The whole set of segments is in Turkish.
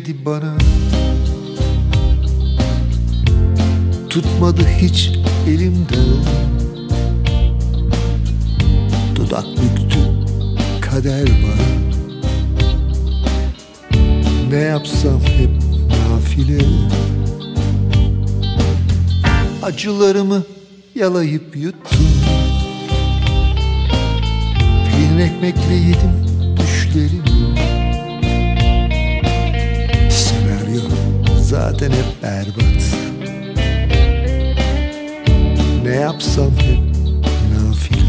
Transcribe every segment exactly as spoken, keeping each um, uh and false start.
geldi bana, tutmadı hiç elimden. Dudak büktü kader bana, ne yapsam hep nafile. Acılarımı yalayıp yuttum, peynir ekmekle yedim düşlerimi. Senaryo zaten hep berbat, ne yapsam hep nafile.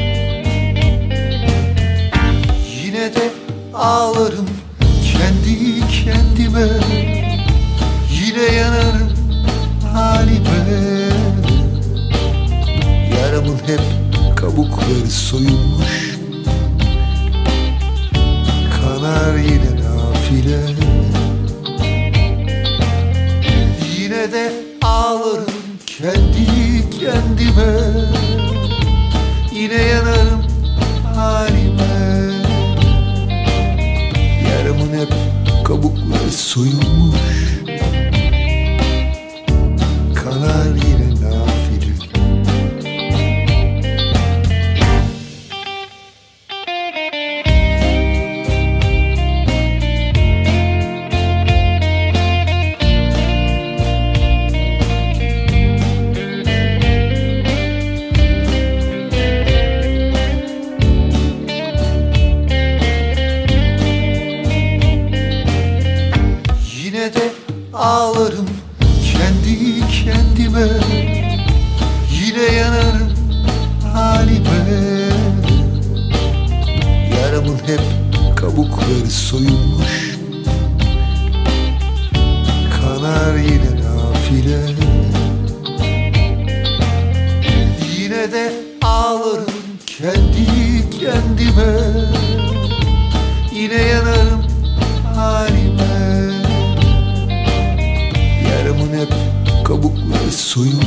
Yine de ağlarım kendi kendime, yine yanarım halime. Yaramın hep kabukları soyulmuş, kanar yine nafile. Yine de ağlarım kendi kendime, yine yanarım halime. Yaramın hep kabukları soyulmuş, kanar yine nafile. Yine de ağlarım kendi kendime, yine yanarım halime. Yaramın hep kabukları soyulmuş, kanar yine nafile. Yine de ağlarım kendi kendime, yine yanarım halime. Yaramın hep kabukları soyulmuş,